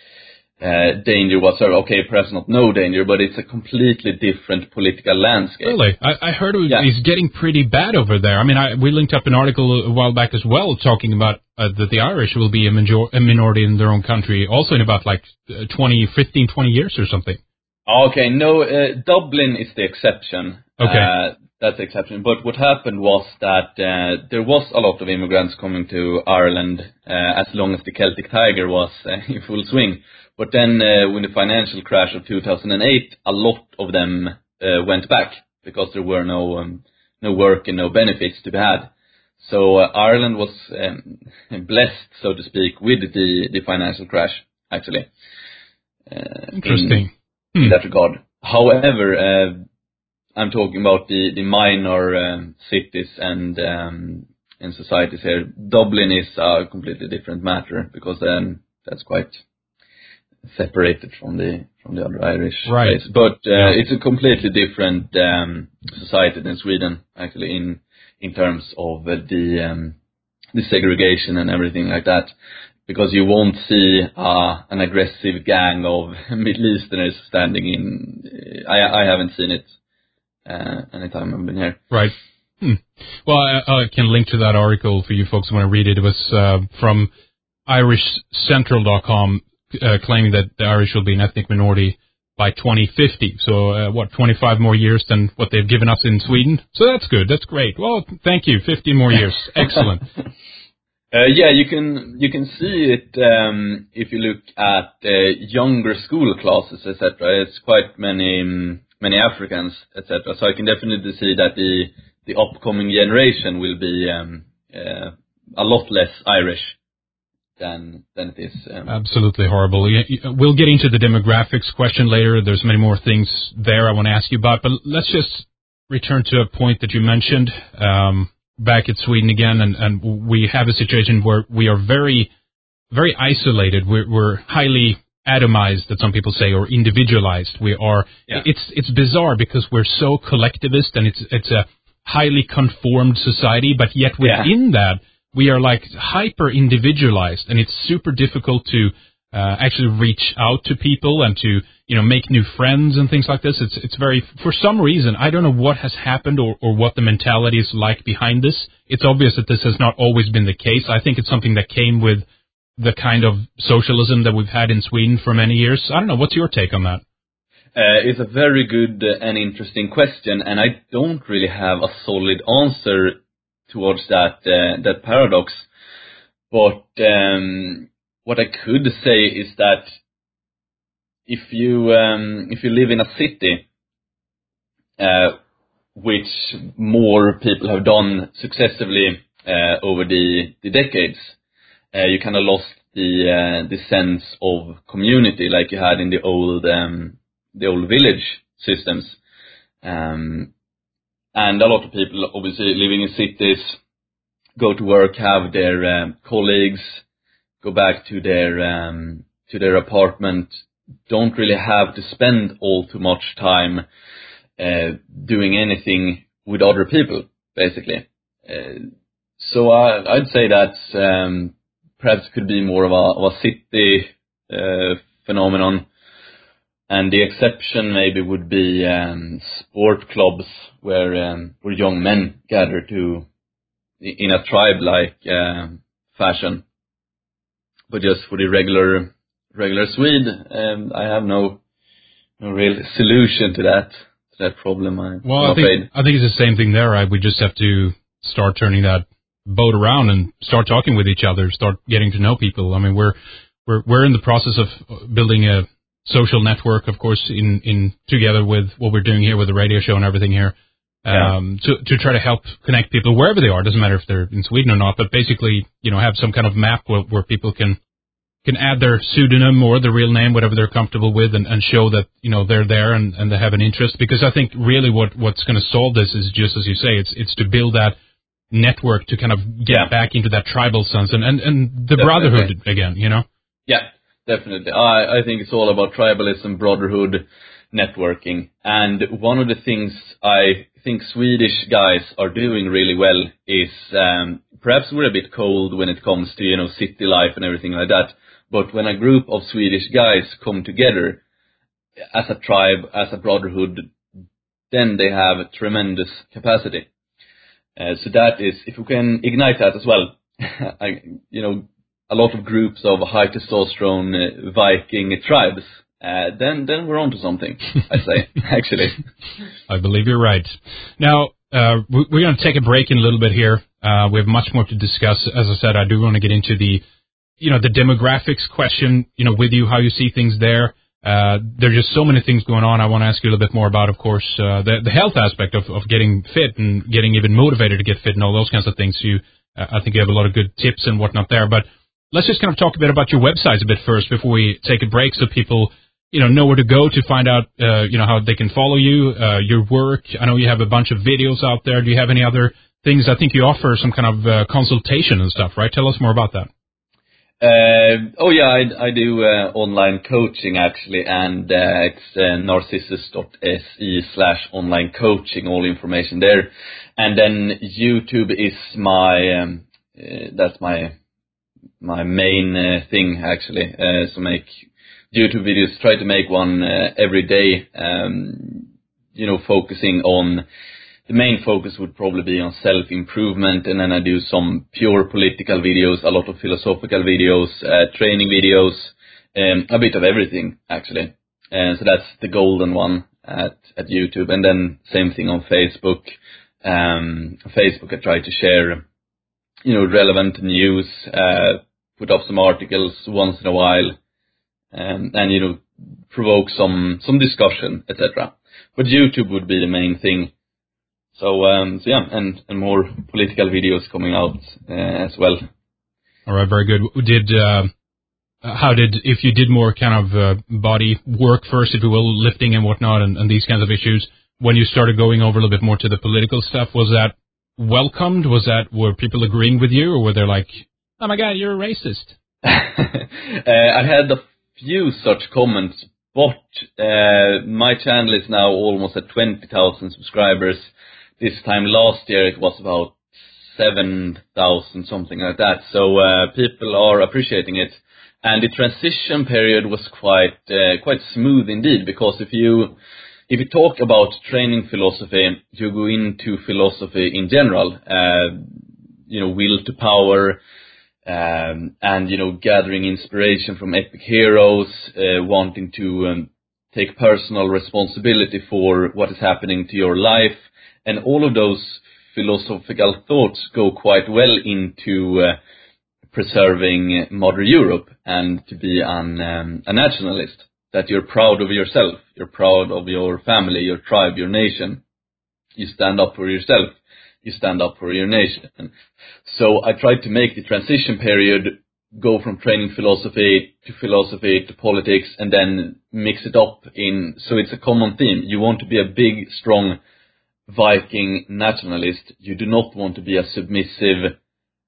Uh, danger whatsoever. Okay, perhaps not no danger, but it's a completely different political landscape. Really? I, I heard it was, yeah. it's getting pretty bad over there. I mean, I, we linked up an article a while back as well talking about uh, that the Irish will be a, major, a minority in their own country also in about like uh, twenty, fifteen, twenty years or something. Okay, no, uh, Dublin is the exception. Okay. Uh, that's the exception. But what happened was that uh, there was a lot of immigrants coming to Ireland uh, as long as the Celtic Tiger was uh, in full swing. But then uh, when the financial crash of two thousand eight, a lot of them uh, went back because there were no um, no work and no benefits to be had. So uh, Ireland was um, blessed, so to speak, with the, the financial crash, actually. Uh, Interesting. In, in that regard. However, uh, I'm talking about the, the minor um, cities and um, and societies here. Dublin is a completely different matter because then that's quite separated from the from the other Irish right. place. But uh, yeah. it's a completely different um, society than Sweden, actually, in in terms of uh, the um, the segregation and everything like that. Because you won't see uh, an aggressive gang of Middle Easterners standing in. I I haven't seen it uh, anytime I've been here. Right. Hmm. Well, I, I can link to that article for you folks who want to read it. It was uh, from Irish Central dot com, uh, claiming that the Irish will be an ethnic minority by twenty fifty. So, uh, what, twenty-five more years than what they've given us in Sweden? So that's good. That's great. Well, thank you. fifty more years. Excellent. Uh, yeah, you can you can see it um, if you look at uh, younger school classes, et cetera. It's quite many um, many Africans, et cetera. So I can definitely see that the the upcoming generation will be um, uh, a lot less Irish than than it is. Um, Absolutely horrible. We'll get into the demographics question later. There's many more things there I want to ask you about, but let's just return to a point that you mentioned. Um, back at Sweden again, and, and we have a situation where we are very, very isolated. We're, we're highly atomized, that some people say, or individualized. We are. Yeah. It's it's bizarre because we're so collectivist, and it's it's a highly conformed society. But yet within yeah. that, we are like hyper individualized, and it's super difficult to uh, actually reach out to people and to, you know, make new friends and things like this. It's it's very, for some reason, I don't know what has happened or, or what the mentality is like behind this. It's obvious that this has not always been the case. I think it's something that came with the kind of socialism that we've had in Sweden for many years. I don't know. What's your take on that? Uh, it's a very good and interesting question, and I don't really have a solid answer towards that uh, that paradox. But um, what I could say is that if you um, if you live in a city, uh, which more people have done successively uh, over the, the decades, uh, you kind of lost the uh, the sense of community like you had in the old um, the old village systems. Um, and a lot of people, obviously, living in cities, go to work, have their um, colleagues, go back to their um, to their apartment, don't really have to spend all too much time uh, doing anything with other people, basically. Uh, so I, I'd say that um, perhaps could be more of a, of a city uh, phenomenon. And the exception maybe would be um, sport clubs where um, where young men gather to in a tribe-like uh, fashion. But just for the regular regular Swede, um, I have no no real solution to that to that problem. I, well, I'm I afraid. think I think it's the same thing there. Right? We just have to start turning that boat around and start talking with each other, start getting to know people. I mean, we're we're we're in the process of building a social network, of course, in, in together with what we're doing here with the radio show and everything here, um, yeah. to, to try to help connect people wherever they are. Doesn't matter if they're in Sweden or not, but basically, you know, have some kind of map where, where people can, can add their pseudonym or the real name, whatever they're comfortable with, and, and show that, you know, they're there and, and they have an interest. Because I think really what, what's going to solve this is just as you say, it's, it's to build that network to kind of get yeah. back into that tribal sense and, and, and the Definitely. brotherhood again, you know? Yeah. Definitely. I, I think it's all about tribalism, brotherhood, networking. And one of the things I think Swedish guys are doing really well is, um, perhaps we're a bit cold when it comes to, you know, city life and everything like that. But when a group of Swedish guys come together as a tribe, as a brotherhood, then they have a tremendous capacity. Uh, so that is, if we can ignite that as well, I, you know, a lot of groups of high testosterone uh, Viking tribes uh, then then we're on to something, I say, actually. I believe you're right. Now, uh, we're going to take a break in a little bit here. Uh, we have much more to discuss. As I said, I do want to get into the, you know, the demographics question, you know, with you, how you see things there. Uh, there are just so many things going on. I want to ask you a little bit more about, of course, uh, the, the health aspect of, of getting fit and getting even motivated to get fit and all those kinds of things. You, uh, I think you have a lot of good tips and whatnot there. But let's just kind of talk a bit about your websites a bit first before we take a break, so people, you know, know where to go to find out, uh, you know, how they can follow you, uh, your work. I know you have a bunch of videos out there. Do you have any other things? I think you offer some kind of uh, consultation and stuff, right? Tell us more about that. Uh, oh yeah, I, I do uh, online coaching actually, and uh, it's uh, narcissus dot s e slash online coaching. All information there, and then YouTube is my um, uh, that's my my main uh, thing actually. Uh, so make YouTube videos. Try to make one uh, every day. Um, you know, focusing on. The main focus would probably be on self-improvement, and then I do some pure political videos, a lot of philosophical videos, uh, training videos, um, a bit of everything, actually. Uh, so that's the golden one at, at YouTube. And then same thing on Facebook. Um, Facebook, I try to share, you know, relevant news, uh, put up some articles once in a while, um, and, you know, provoke some, some discussion, et cetera. But YouTube would be the main thing. So, um, so yeah, and, and more political videos coming out uh, as well. All right, very good. Did uh, how did if you did more kind of uh, body work first, if you will, lifting and whatnot, and, and these kinds of issues, when you started going over a little bit more to the political stuff, was that welcomed? Was that were people agreeing with you, or were they like, "Oh my God, you're a racist"? uh, I had a few such comments, but uh, my channel is now almost at twenty thousand subscribers. This time last year it was about seven thousand, something like that. So uh, people are appreciating it. And the transition period was quite uh, quite smooth indeed, because if you if you talk about training philosophy, you go into philosophy in general, uh, you know, will to power, um, and, you know, gathering inspiration from epic heroes, uh, wanting to um, take personal responsibility for what is happening to your life. And all of those philosophical thoughts go quite well into uh, preserving modern Europe and to be an, um, a nationalist, that you're proud of yourself, you're proud of your family, your tribe, your nation. You stand up for yourself, you stand up for your nation. So I tried to make the transition period go from training philosophy to philosophy to politics, and then mix it up in, so it's a common theme. You want to be a big, strong Viking nationalist. You do not want to be a submissive,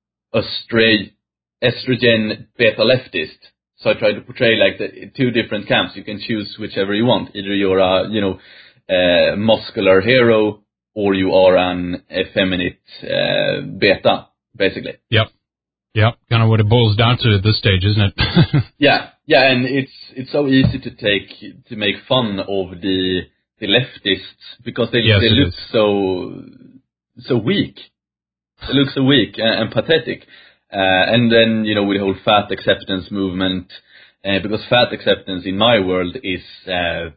astray, estrogen beta leftist. So I try to portray like the two different camps. You can choose whichever you want. Either you're a, you know, uh, muscular hero, or you are an effeminate uh, beta, basically. Yep. Yep. Kind of what it boils down to at this stage, isn't it? yeah. Yeah. And it's, it's so easy to take, to make fun of the, the leftists, because they, yes, they look is. so, so weak. They look so weak and, and pathetic. Uh, and then, you know, with the whole fat acceptance movement, uh, because fat acceptance in my world is, uh,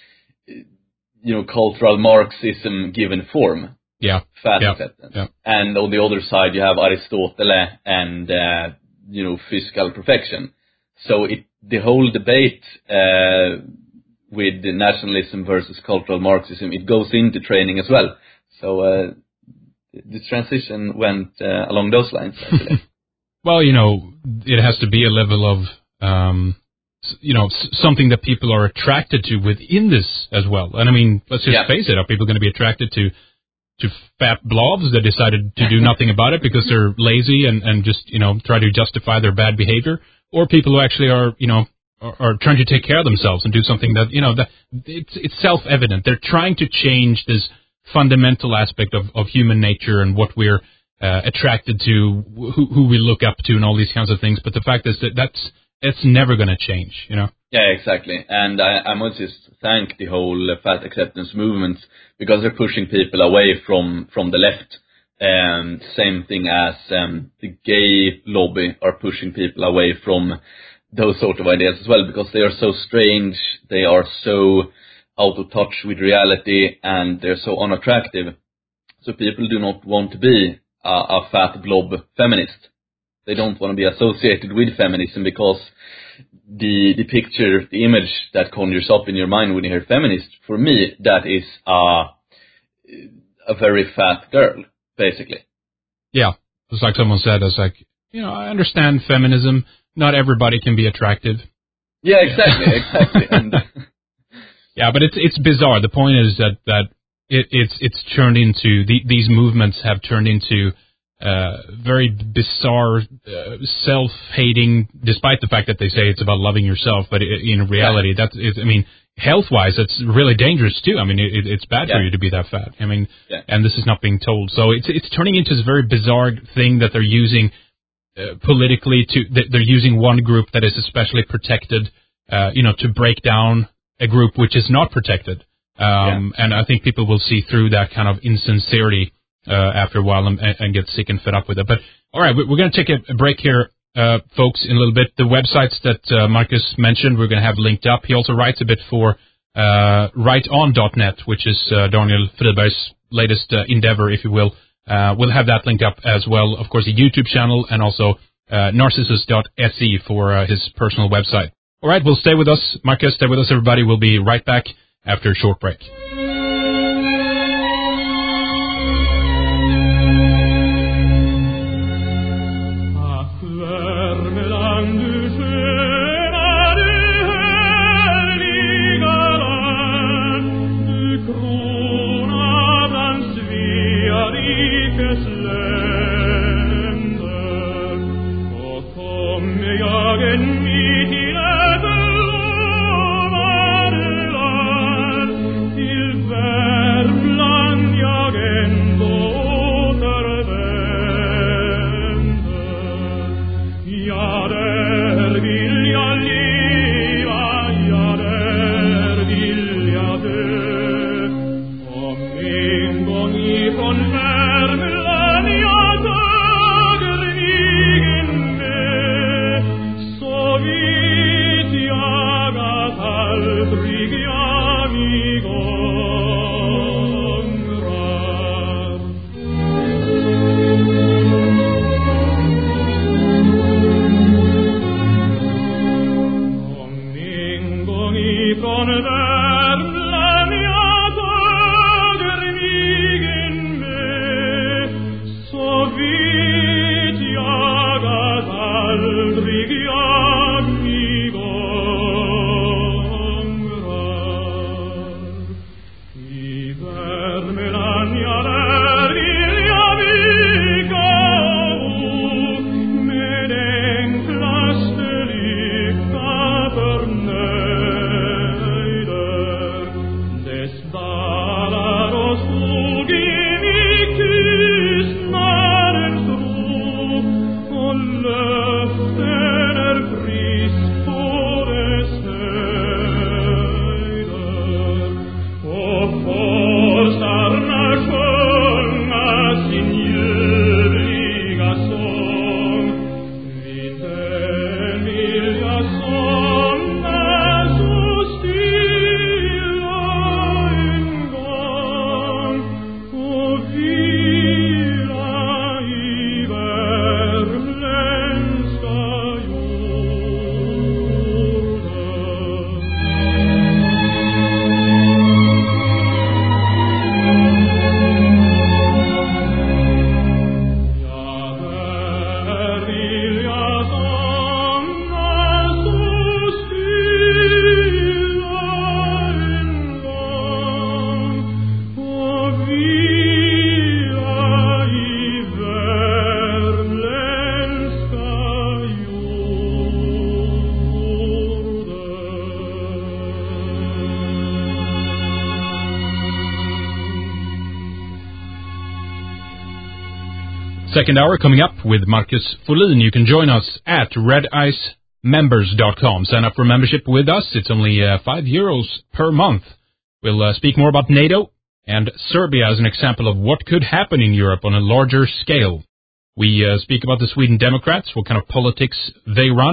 you know, cultural Marxism given form. Yeah. Fat yeah. acceptance. Yeah. And on the other side, you have Aristotle and, uh, you know, physical perfection. So it, the whole debate, uh, with the nationalism versus cultural Marxism, it goes into training as well. So, uh, the transition went, uh, along those lines, actually. Well, you know, it has to be a level of, um, you know, something that people are attracted to within this as well. And I mean, let's just yeah. face it, are people going to be attracted to, to fat blobs that decided to do nothing about it because they're lazy and, and just, you know, try to justify their bad behavior? Or people who actually are, you know, are, are trying to take care of themselves and do something that, you know, that it's, it's self-evident. They're trying to change this fundamental aspect of, of human nature and what we're uh, attracted to, who, who we look up to and all these kinds of things. But the fact is that that's, it's never going to change, you know? Yeah, exactly. And I, I must just thank the whole uh, fat acceptance movement, because they're pushing people away from, from the left. Um, same thing as um, the gay lobby are pushing people away from those sort of ideas as well, because they are so strange, they are so out of touch with reality, and they're so unattractive. So people do not want to be a, a fat blob feminist. They don't want to be associated with feminism, because the the picture, the image that conjures up in your mind when you hear feminist, for me, that is a, a very fat girl, basically. Yeah, it's like someone said, it's like, you know, I understand feminism. Not everybody can be attractive. Yeah, exactly, exactly. And yeah, but it's it's bizarre. The point is that that it, it's it's turned into the, these movements have turned into uh, very bizarre, uh, self-hating. Despite the fact that they say it's about loving yourself, but it, in reality, yeah. that's it's, I mean, health-wise, it's really dangerous too. I mean, it, it's bad yeah. for you to be that fat. I mean, yeah. and this is not being told. So it's it's turning into this very bizarre thing that they're using. Uh, politically, to they're using one group that is especially protected, uh, you know, to break down a group which is not protected. Um, yeah. And I think people will see through that kind of insincerity uh, after a while and, and get sick and fed up with it. But all right, we're going to take a break here, uh, folks, in a little bit. The websites that uh, Marcus mentioned, we're going to have linked up. He also writes a bit for uh, write on dot net, which is uh, Daniel Friberg's latest uh, endeavor, if you will. Uh, we'll have that linked up as well. Of course, a YouTube channel, and also uh, narcissus dot s e for uh, his personal website. All right, well, stay with us. Marcus, stay with us, everybody. We'll be right back after a short break. Second hour coming up with Marcus Folin. You can join us at red ice members dot com. Sign up for membership with us. It's only uh, five euros per month. We'll uh, speak more about NATO and Serbia as an example of what could happen in Europe on a larger scale. We uh, speak about the Sweden Democrats, what kind of politics they run.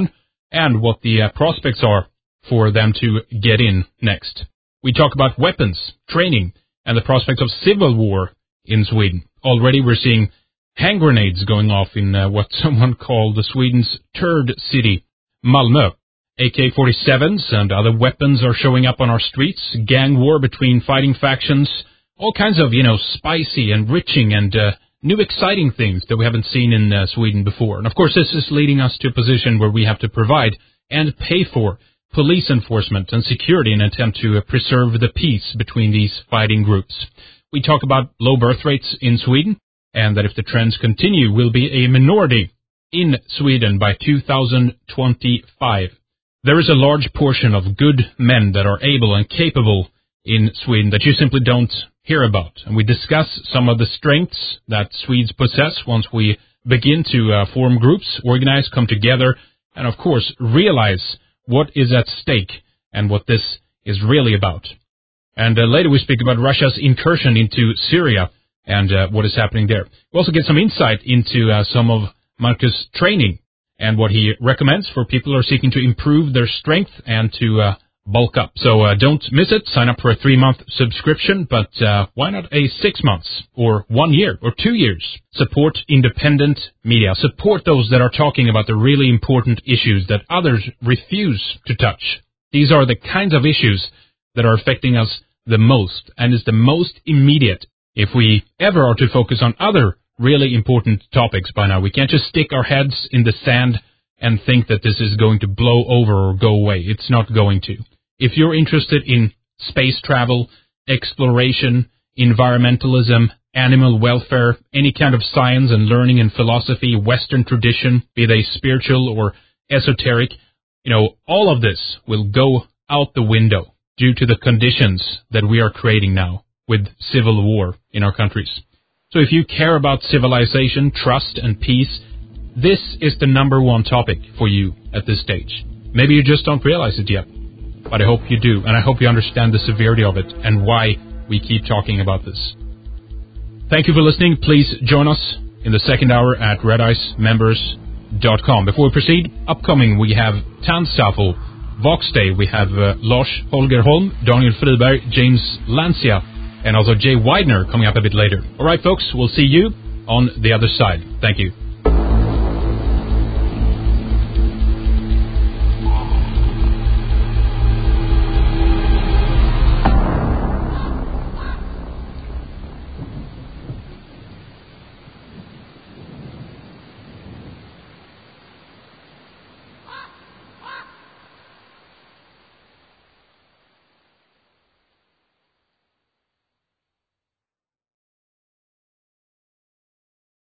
and what the uh, prospects are for them to get in next. We talk about weapons, training, and the prospect of civil war in Sweden. Already we're seeing hand grenades going off in uh, what someone called Sweden's third city, Malmö. A K forty-sevens and other weapons are showing up on our streets, gang war between fighting factions, all kinds of, you know, spicy, enriching, and uh, new exciting things that we haven't seen in uh, Sweden before. And of course this is leading us to a position where we have to provide and pay for police enforcement and security in an attempt to uh, preserve the peace between these fighting groups. We talk about low birth rates in Sweden, and that if the trends continue, we'll be a minority in Sweden by two thousand twenty-five. There is a large portion of good men that are able and capable in Sweden that you simply don't hear about. And we discuss some of the strengths that Swedes possess once we begin to uh, form groups, organize, come together, and of course realize what is at stake and what this is really about. And uh, later we speak about Russia's incursion into Syria and uh, what is happening there. We also get some insight into uh, some of Marcus' training and what he recommends for people who are seeking to improve their strength and to uh, bulk up. So uh, don't miss it. Sign up for a three-month subscription, but uh, why not a six months or one year or two years? Support independent media. Support those that are talking about the really important issues that others refuse to touch. These are the kinds of issues that are affecting us the most and is the most immediate. If we ever are to focus on other really important topics by now, we can't just stick our heads in the sand and think that this is going to blow over or go away. It's not going to. If you're interested in space travel, exploration, environmentalism, animal welfare, any kind of science and learning and philosophy, Western tradition, be they spiritual or esoteric, you know, all of this will go out the window due to the conditions that we are creating now with civil war in our countries. So if you care about civilization, trust, and peace, this is the number one topic for you at this stage. Maybe you just don't realize it yet, but I hope you do, and I hope you understand the severity of it and why we keep talking about this. Thank you for listening. Please join us in the second hour at red ice members dot com. Before we proceed, upcoming we have Tanzafel, Vox Day, we have uh, Lars Holger Holm, Daniel Friberg, James Lancia, and also Jay Widener coming up a bit later. All right, folks, we'll see you on the other side. Thank you.